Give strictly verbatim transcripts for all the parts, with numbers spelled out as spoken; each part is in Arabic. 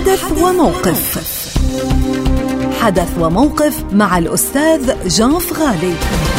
حدث وموقف. حدث وموقف مع الأستاذ جان فغالي.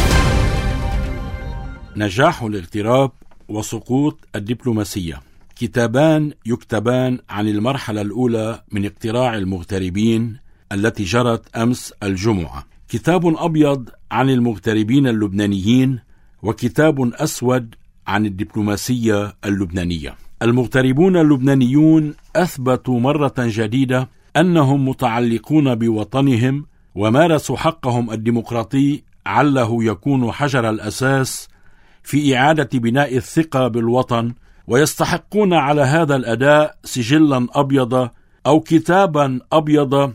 نجاح الاغتراب وسقوط الدبلوماسية، كتابان يكتبان عن المرحلة الأولى من اقتراع المغتربين التي جرت أمس الجمعة. كتاب أبيض عن المغتربين اللبنانيين، وكتاب أسود عن الدبلوماسية اللبنانية. المغتربون اللبنانيون أثبتوا مرة جديدة أنهم متعلقون بوطنهم، ومارسوا حقهم الديمقراطي عله يكون حجر الأساس في إعادة بناء الثقة بالوطن، ويستحقون على هذا الأداء سجلا أبيض أو كتابا أبيض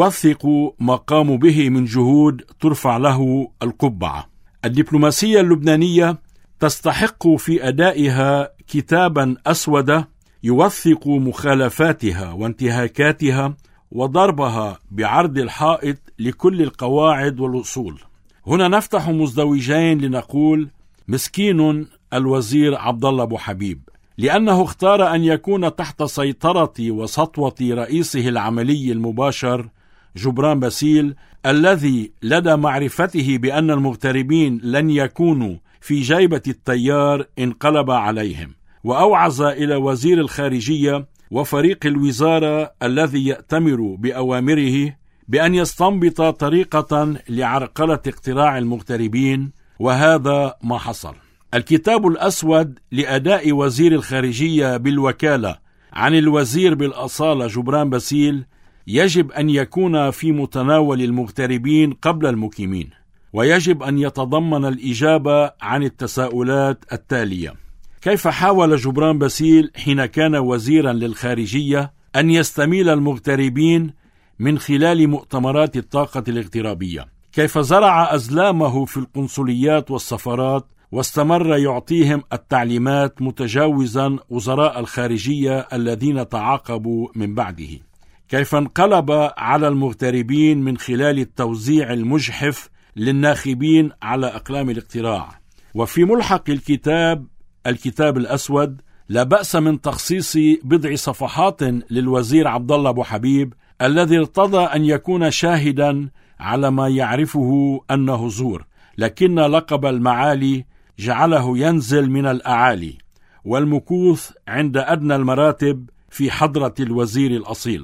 يوثق ما قاموا به من جهود ترفع له القبعة. الدبلوماسية اللبنانية تستحق في أدائها كتابا أسود يوثق مخالفاتها وانتهاكاتها وضربها بعرض الحائط لكل القواعد والأصول. هنا نفتح مزدوجين لنقول مسكين الوزير عبدالله أبو حبيب، لأنه اختار أن يكون تحت سيطرة وسطوة رئيسه العملي المباشر جبران باسيل، الذي لدى معرفته بأن المغتربين لن يكونوا في جيبة التيار انقلب عليهم، وأوعز إلى وزير الخارجية وفريق الوزارة الذي يأتمر بأوامره بأن يستنبط طريقة لعرقلة اقتراع المغتربين، وهذا ما حصل. الكتاب الأسود لأداء وزير الخارجية بالوكالة عن الوزير بالأصالة جبران باسيل يجب أن يكون في متناول المغتربين قبل المقيمين، ويجب أن يتضمن الإجابة عن التساؤلات التالية: كيف حاول جبران باسيل حين كان وزيرا للخارجية أن يستميل المغتربين من خلال مؤتمرات الطاقة الاغترابية؟ كيف زرع أزلامه في القنصليات والسفارات واستمر يعطيهم التعليمات متجاوزا وزراء الخارجية الذين تعاقبوا من بعده؟ كيف انقلب على المغتربين من خلال التوزيع المجحف للناخبين على أقلام الاقتراع؟ وفي ملحق الكتاب الكتاب الأسود لا بأس من تخصيص بضع صفحات للوزير عبدالله أبو حبيب، الذي ارتضى أن يكون شاهدا على ما يعرفه أنه زور، لكن لقب المعالي جعله ينزل من الأعالي، والمكوث عند أدنى المراتب في حضرة الوزير الأصيل.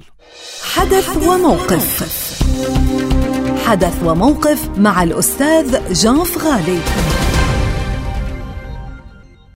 حدث وموقف. حدث وموقف مع الأستاذ جان فغالي.